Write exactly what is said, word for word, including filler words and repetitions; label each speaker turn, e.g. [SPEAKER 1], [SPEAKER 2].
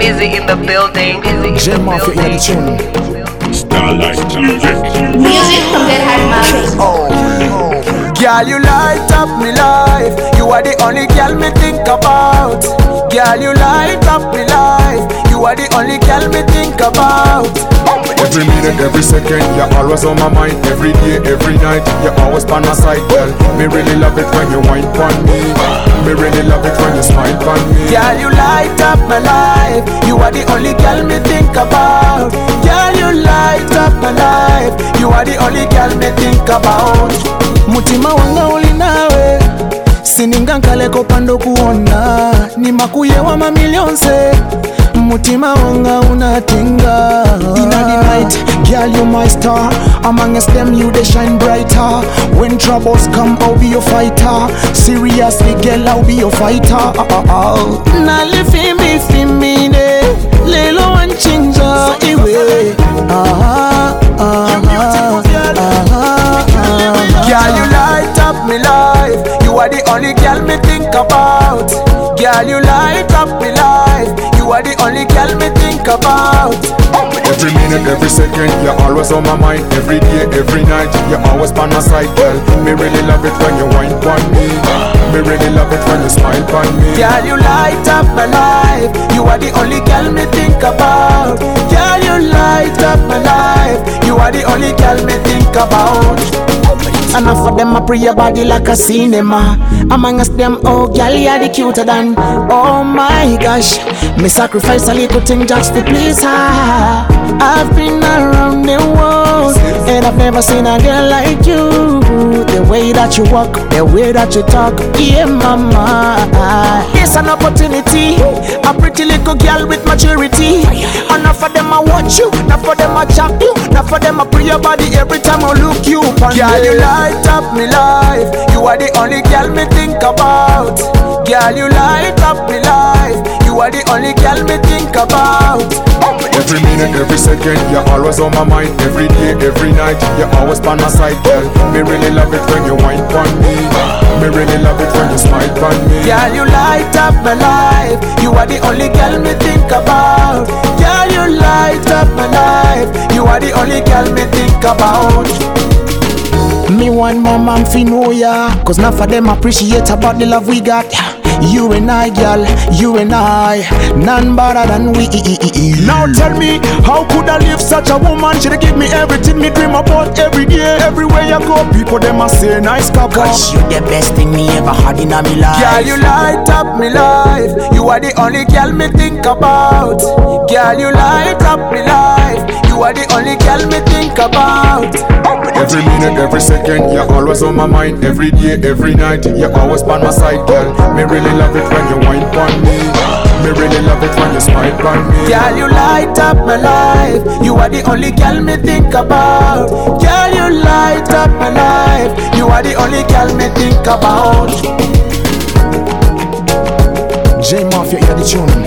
[SPEAKER 1] Busy in the building.
[SPEAKER 2] J Mafia in the tune.
[SPEAKER 3] Starlight Music.
[SPEAKER 4] Music from the heart mouth.
[SPEAKER 2] Oh, girl, you light up me life. You are the only girl me think about. Girl, you light up me life. You are the only girl me think about.
[SPEAKER 5] Every minute, every second, you're always on my mind. Every day, every night, you're always by my side, girl. Me really love it when you whine on me. Me really love it when you smile on me.
[SPEAKER 2] Girl, you light up my life. You are the only girl me think about. Girl, you light up my life. You are the only girl me think about. Mutima wanga uli nawe, sininga nkale kopando kuona. Ni makuye wa mamilionse, mutima wanga unatinga. Inna the night, girl you my star. Amongst them you they shine brighter. When troubles come, I'll be your fighter. Seriously, girl, I'll be your fighter. uh, uh, uh. Na lifi mi fi mi ne, lelo wanchinja iwe. Ah ah ah. Girl, you light up me life. You are the only girl me think about. Girl, you light up me life. You are the only girl me think about.
[SPEAKER 5] Every minute, every second, you're always on my mind. Every day, every night, you're always by my side, girl. Me really love it when you whine on me. Me really love it when you smile on me.
[SPEAKER 2] Girl, you light up my life. You are the only girl me think about. Girl, you light up my life. You are the only girl me think about. Enough of them I pray your body like a cinema. Amongst them, oh girl, you're the cuter than. Oh my gosh, me sacrifice a little thing just to please her. I've been around the world and I've never seen a girl like you. The way that you walk, the way that you talk, yeah mama. It's an opportunity, a pretty little girl with maturity. Enough of them I watch you, enough of them I chop you, enough of them I pray your body every time I look you. Girl, you light up me life. You are the only girl me think about. Girl, you light up me life. You are the only girl me think about.
[SPEAKER 5] Every minute, every second, you're always on my mind. Every day, every night, you're always by my side, girl. Me really love it when you whine on me. Me really love it when you smile on me.
[SPEAKER 2] Girl, you light up my life. You are the only girl me think about. Girl, you light up my life. You are the only girl me think about. Me want my man fi know ya, cause none of them appreciate about the love we got. You and I, girl, you and I, none better than we. Now tell me, how could I live such a woman? She give me everything me dream about every day. Everywhere you go, people them a say nice couple.
[SPEAKER 6] Cause you the best thing me ever had in my life.
[SPEAKER 2] Girl, you light up me life. You are the only girl me think about. Girl, you light up me life. You are the only girl me think about.
[SPEAKER 5] Every minute, every second, you're always on my mind. Every day, every night, you're always by my side, girl. Me really love it when you whine on me. Me really love it when you smile on me.
[SPEAKER 2] Girl, you light up my life. You are the only girl me think about. Girl, you light up my life. You are the only girl me think about. J Mafia in the tune.